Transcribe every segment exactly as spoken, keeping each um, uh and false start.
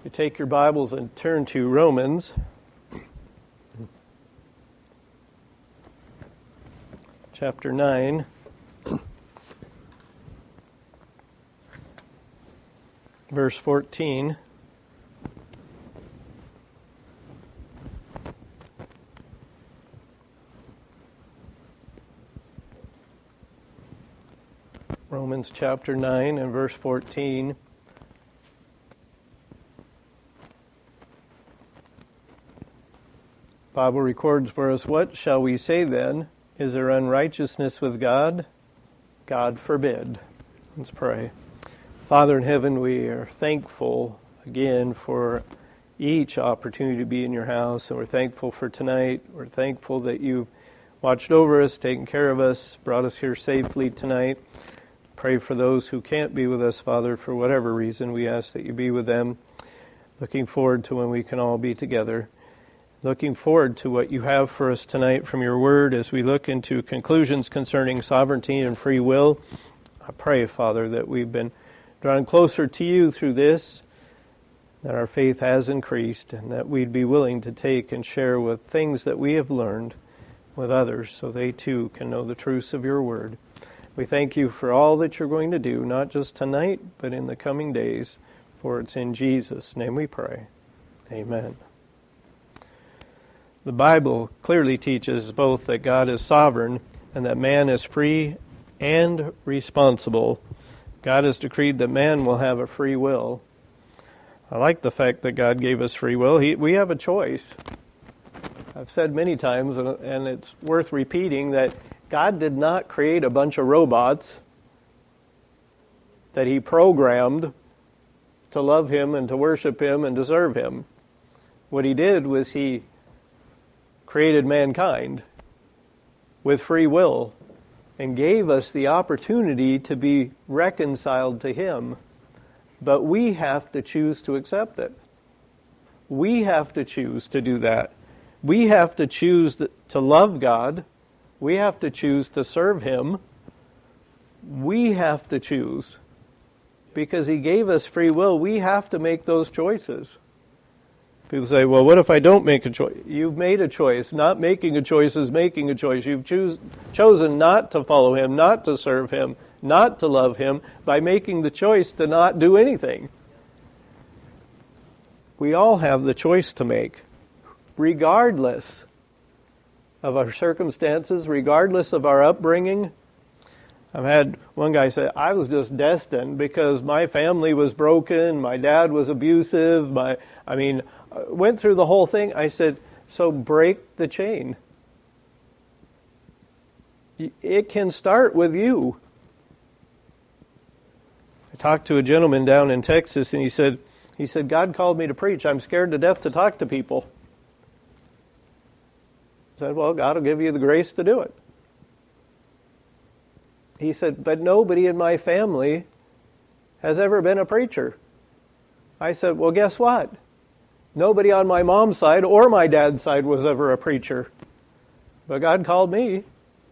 You take your Bibles and turn to Romans chapter nine. Verse fourteen. Romans chapter nine and verse fourteen. The Bible records for us, "What shall we say then? Is there unrighteousness with God? God forbid." Let's pray. Father in heaven, we are thankful again for each opportunity to be in your house, and we're thankful for tonight. We're thankful that you've watched over us, taken care of us, brought us here safely tonight. Pray for those who can't be with us, Father, for whatever reason. We ask that you be with them. Looking forward to when we can all be together. Looking forward to what you have for us tonight from your word as we look into conclusions concerning sovereignty and free will. I pray, Father, that we've been drawn closer to you through this, that our faith has increased, and that we'd be willing to take and share with things that we have learned with others so they too can know the truths of your word. We thank you for all that you're going to do, not just tonight, but in the coming days, for it's in Jesus' name we pray. Amen. The Bible clearly teaches both that God is sovereign and that man is free and responsible. God has decreed that man will have a free will. I like the fact that God gave us free will. He, we have a choice. I've said many times, and it's worth repeating, that God did not create a bunch of robots that he programmed to love him and to worship him and to serve him. What he did was he created mankind with free will and gave us the opportunity to be reconciled to him. But we have to choose to accept it. We have to choose to do that. We have to choose to love God. We have to choose to serve him. We have to choose. Because he gave us free will, we have to make those choices. People say, well, what if I don't make a choice? You've made a choice. Not making a choice is making a choice. You've choose, chosen not to follow him, not to serve him, not to love him, by making the choice to not do anything. We all have the choice to make, regardless of our circumstances, regardless of our upbringing. I've had one guy say, I was just destined because my family was broken, my dad was abusive, my, I mean, went through the whole thing. I said, so break the chain. It can start with you. I talked to a gentleman down in Texas, and he said, he said, God called me to preach. I'm scared to death to talk to people. I said, well, God will give you the grace to do it. He said, but nobody in my family has ever been a preacher. I said, well, guess what? Nobody on my mom's side or my dad's side was ever a preacher. But God called me.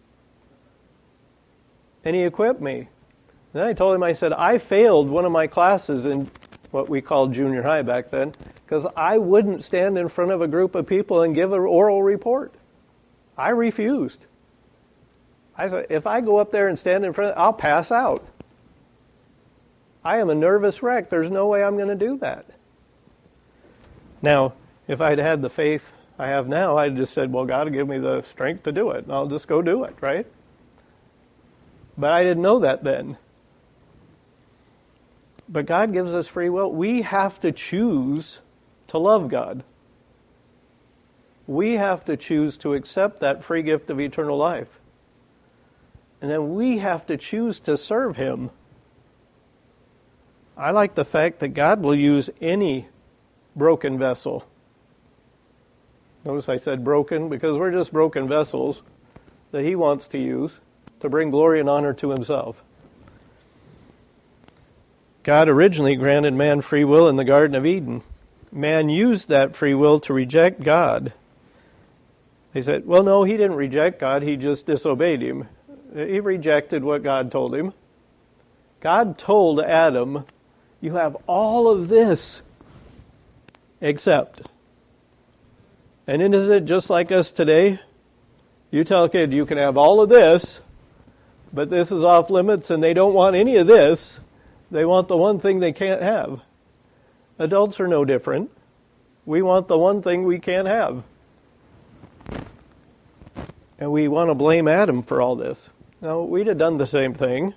And he equipped me. Then I told him, I said, I failed one of my classes in what we called junior high back then, because I wouldn't stand in front of a group of people and give an oral report. I refused. I said, if I go up there and stand in front, I'll pass out. I am a nervous wreck. There's no way I'm going to do that. Now, if I'd had the faith I have now, I'd just said, well, God will give me the strength to do it, and I'll just go do it, right? But I didn't know that then. But God gives us free will. We have to choose to love God. We have to choose to accept that free gift of eternal life. And then we have to choose to serve him. I like the fact that God will use any broken vessel. Notice I said broken because we're just broken vessels that he wants to use to bring glory and honor to himself. God originally granted man free will in the Garden of Eden. Man used that free will to reject God. They said, well, no, he didn't reject God, he just disobeyed him. He rejected what God told him. God told Adam, you have all of this accept. And isn't it just like us today? You tell a kid, you can have all of this, but this is off limits, and they don't want any of this. They want the one thing they can't have. Adults are no different. We want the one thing we can't have. And we want to blame Adam for all this. No, we'd have done the same thing.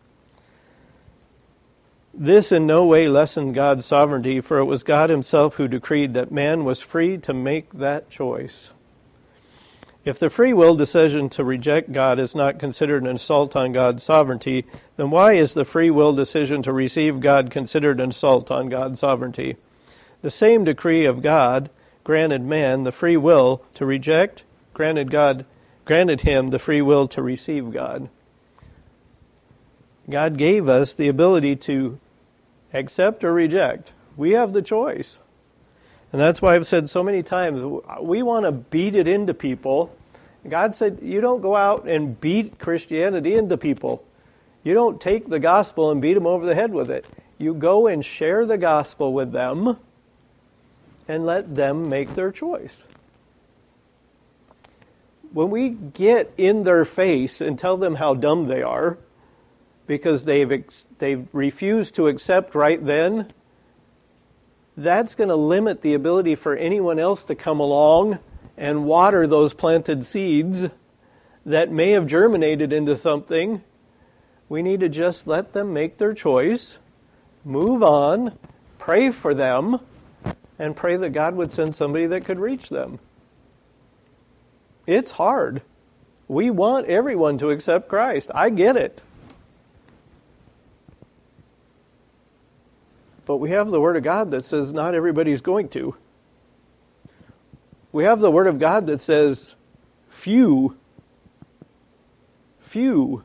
This in no way lessened God's sovereignty, for it was God himself who decreed that man was free to make that choice. If the free will decision to reject God is not considered an assault on God's sovereignty, then why is the free will decision to receive God considered an assault on God's sovereignty? The same decree of God granted man the free will to reject, granted God, granted him the free will to receive God. God gave us the ability to accept or reject. We have the choice. And that's why I've said so many times, we want to beat it into people. God said, you don't go out and beat Christianity into people. You don't take the gospel and beat them over the head with it. You go and share the gospel with them and let them make their choice. When we get in their face and tell them how dumb they are, because they've ex- they've refused to accept right then, that's going to limit the ability for anyone else to come along and water those planted seeds that may have germinated into something. We need to just let them make their choice, move on, pray for them, and pray that God would send somebody that could reach them. It's hard. We want everyone to accept Christ. I get it. But we have the Word of God that says not everybody's going to. We have the Word of God that says few, few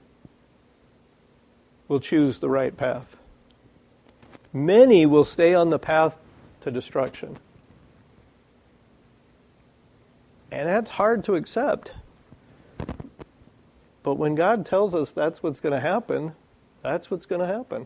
will choose the right path. Many will stay on the path to destruction. And that's hard to accept. But when God tells us that's what's going to happen, that's what's going to happen.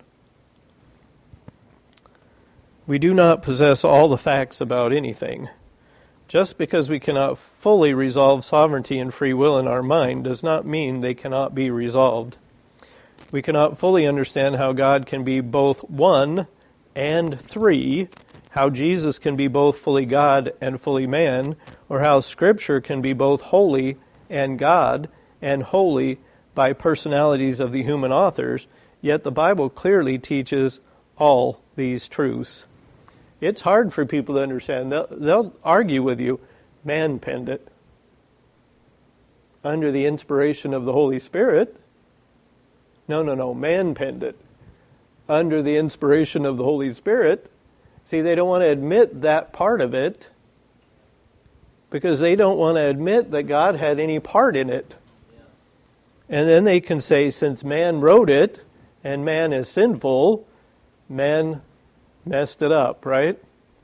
We do not possess all the facts about anything. Just because we cannot fully resolve sovereignty and free will in our mind does not mean they cannot be resolved. We cannot fully understand how God can be both one and three, how Jesus can be both fully God and fully man, or how Scripture can be both holy and God and holy by personalities of the human authors, yet the Bible clearly teaches all these truths. It's hard for people to understand. They'll, they'll argue with you. Man penned it under the inspiration of the Holy Spirit. No, no, no. Man penned it under the inspiration of the Holy Spirit. See, they don't want to admit that part of it because they don't want to admit that God had any part in it. Yeah. And then they can say, since man wrote it and man is sinful, man messed it up, right?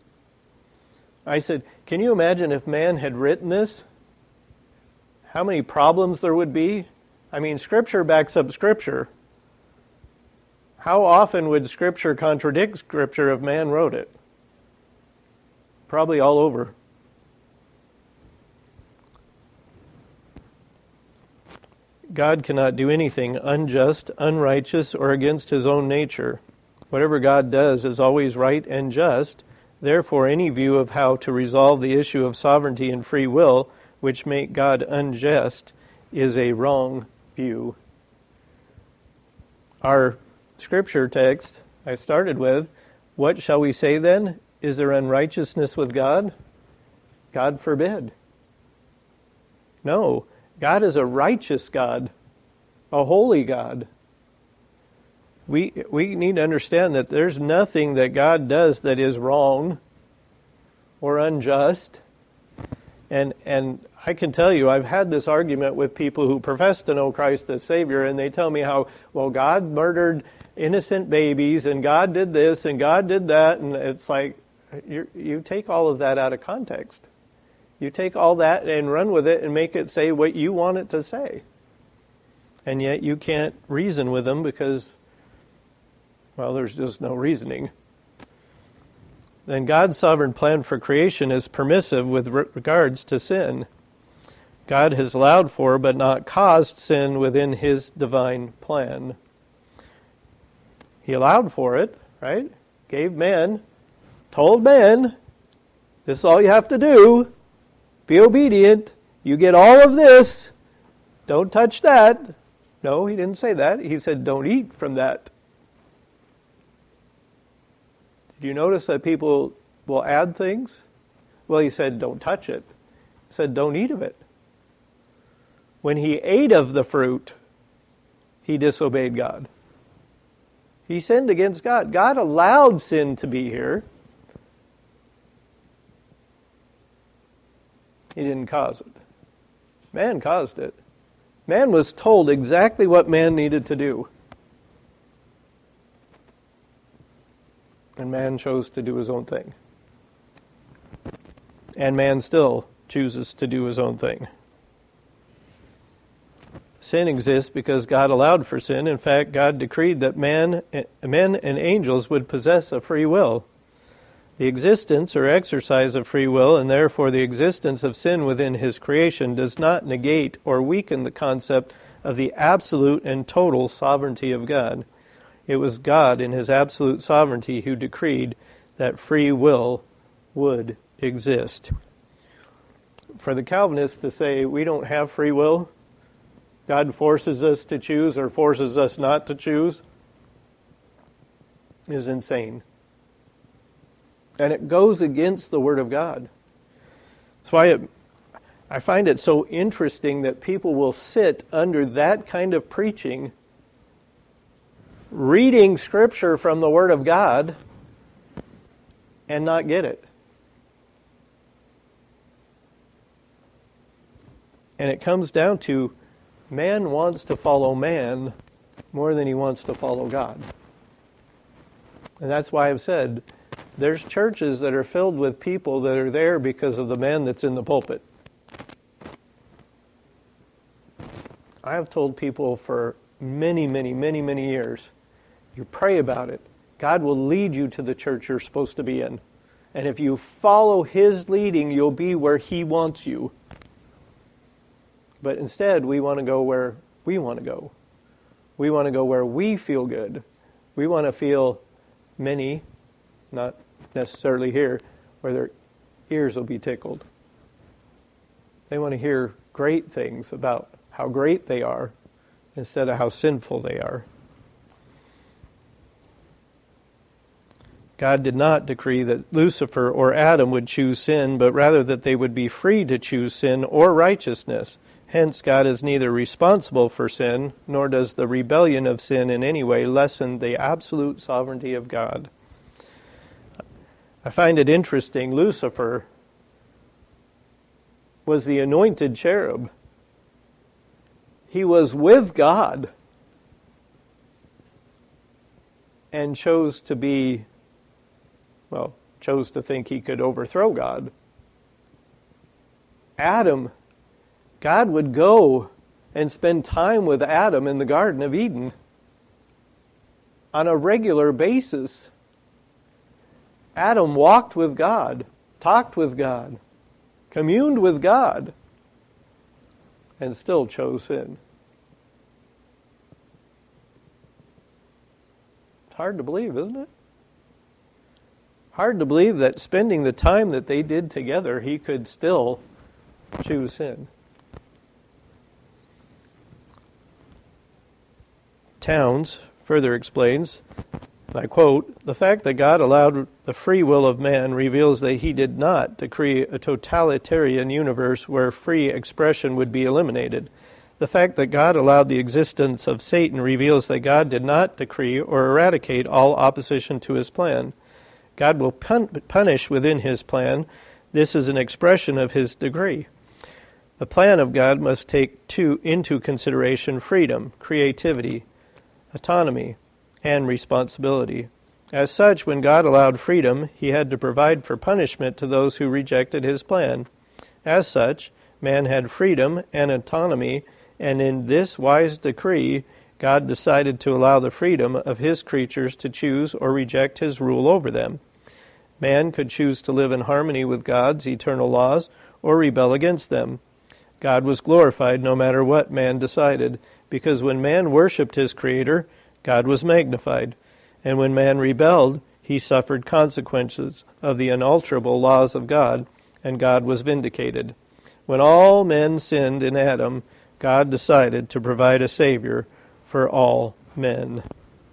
I said, can you imagine if man had written this? How many problems there would be? I mean, Scripture backs up Scripture. How often would Scripture contradict Scripture if man wrote it? Probably all over. God cannot do anything unjust, unrighteous, or against His own nature. Whatever God does is always right and just. Therefore, any view of how to resolve the issue of sovereignty and free will, which make God unjust, is a wrong view. Our Scripture text I started with, what shall we say then? Is there unrighteousness with God? God forbid. No, God is a righteous God, a holy God. We we need to understand that there's nothing that God does that is wrong or unjust. And and I can tell you, I've had this argument with people who profess to know Christ as Savior, and they tell me how, well, God murdered innocent babies, and God did this, and God did that, and it's like, you you take all of that out of context. You take all that and run with it and make it say what you want it to say. And yet you can't reason with them because, well, there's just no reasoning. then God's sovereign plan for creation is permissive with regards to sin. God has allowed for, but not caused, sin within his divine plan. He allowed for it, right? Gave man, told man, this is all you have to do. Be obedient. You get all of this. Don't touch that. No, he didn't say that. He said, don't eat from that. Did you notice that people will add things? Well, he said, don't touch it. He said, don't eat of it. When he ate of the fruit, he disobeyed God. He sinned against God. God allowed sin to be here. He didn't cause it. Man caused it. Man was told exactly what man needed to do. And man chose to do his own thing. And man still chooses to do his own thing. Sin exists because God allowed for sin. In fact, God decreed that man, men and angels would possess a free will. The existence or exercise of free will, and therefore the existence of sin within his creation, does not negate or weaken the concept of the absolute and total sovereignty of God. It was God in his absolute sovereignty who decreed that free will would exist. For the Calvinists to say we don't have free will, God forces us to choose or forces us not to choose, is insane. And it goes against the Word of God. That's why it, I find it so interesting that people will sit under that kind of preaching, reading Scripture from the Word of God, and not get it. And it comes down to man wants to follow man more than he wants to follow God. And that's why I've said there's churches that are filled with people that are there because of the man that's in the pulpit. I have told people for many, many, many, many years, you pray about it. God will lead you to the church you're supposed to be in. And if you follow his leading, you'll be where he wants you. But instead, we want to go where we want to go. We want to go where we feel good. We want to feel many, not necessarily here, where their ears will be tickled. They want to hear great things about how great they are instead of how sinful they are. God did not decree that Lucifer or Adam would choose sin, but rather that they would be free to choose sin or righteousness. Hence, God is neither responsible for sin, nor does the rebellion of sin in any way lessen the absolute sovereignty of God. I find it interesting, Lucifer was the anointed cherub. He was with God and chose to be, well, chose to think he could overthrow God. Adam, God would go and spend time with Adam in the Garden of Eden on a regular basis. Adam walked with God, talked with God, communed with God, and still chose sin. It's hard to believe, isn't it? Hard to believe that spending the time that they did together, he could still choose sin. Towns further explains, and I quote, "The fact that God allowed the free will of man reveals that he did not decree a totalitarian universe where free expression would be eliminated. The fact that God allowed the existence of Satan reveals that God did not decree or eradicate all opposition to his plan. God will pun- punish within his plan. This is an expression of his decree. The plan of God must take to, into consideration freedom, creativity, autonomy, and responsibility. As such, when God allowed freedom, he had to provide for punishment to those who rejected his plan. As such, man had freedom and autonomy, and in this wise decree, God decided to allow the freedom of his creatures to choose or reject his rule over them. Man could choose to live in harmony with God's eternal laws or rebel against them. God was glorified no matter what man decided, because when man worshipped his Creator, God was magnified. And when man rebelled, he suffered consequences of the unalterable laws of God, and God was vindicated. When all men sinned in Adam, God decided to provide a Savior for all men.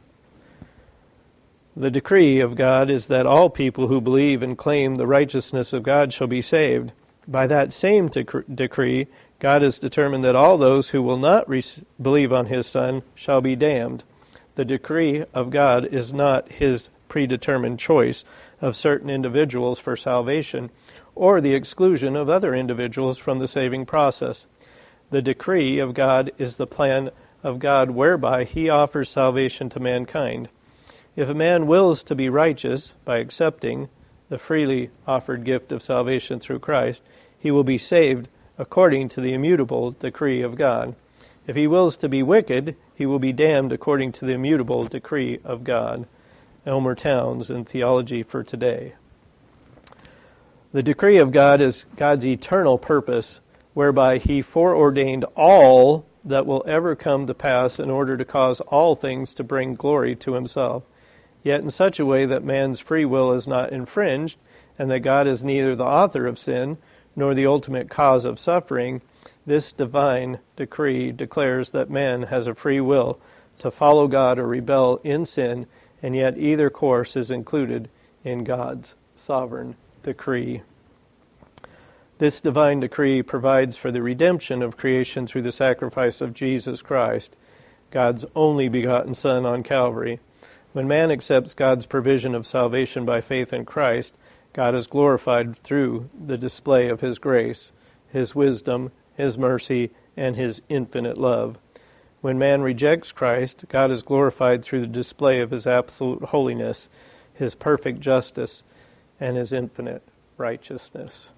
The decree of God is that all people who believe and claim the righteousness of God shall be saved. By that same dec- decree, God has determined that all those who will not re- believe on His Son shall be damned. The decree of God is not His predetermined choice of certain individuals for salvation, or the exclusion of other individuals from the saving process. The decree of God is the plan of God whereby He offers salvation to mankind. If a man wills to be righteous by accepting the freely offered gift of salvation through Christ, he will be saved according to the immutable decree of God. If he wills to be wicked, he will be damned according to the immutable decree of God. Elmer Towns in Theology for Today. The decree of God is God's eternal purpose, whereby He foreordained all that will ever come to pass in order to cause all things to bring glory to Himself, yet in such a way that man's free will is not infringed, and that God is neither the author of sin nor the ultimate cause of suffering. This divine decree declares that man has a free will to follow God or rebel in sin, and yet either course is included in God's sovereign decree. This divine decree provides for the redemption of creation through the sacrifice of Jesus Christ, God's only begotten Son on Calvary. When man accepts God's provision of salvation by faith in Christ, God is glorified through the display of His grace, His wisdom, His mercy, and His infinite love. When man rejects Christ, God is glorified through the display of His absolute holiness, His perfect justice, and His infinite righteousness.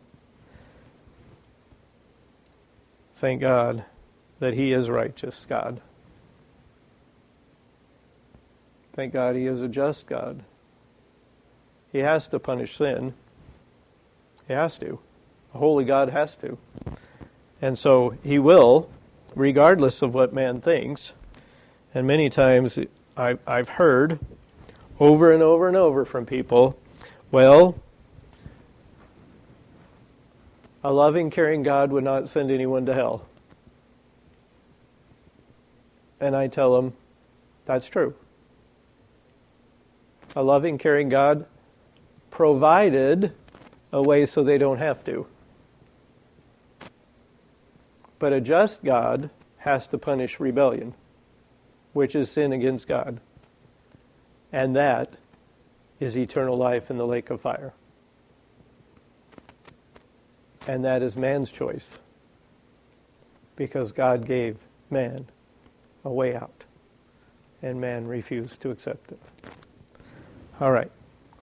Thank God that He is righteous God. Thank God He is a just God. He has to punish sin. He has to. A holy God has to. And so He will, regardless of what man thinks. And many times I've, I've heard over and over and over from people, well, a loving, caring God would not send anyone to hell. And I tell them, that's true. A loving, caring God provided a way so they don't have to. But a just God has to punish rebellion, which is sin against God. And that is eternal life in the lake of fire. And that is man's choice, because God gave man a way out, and man refused to accept it. All right.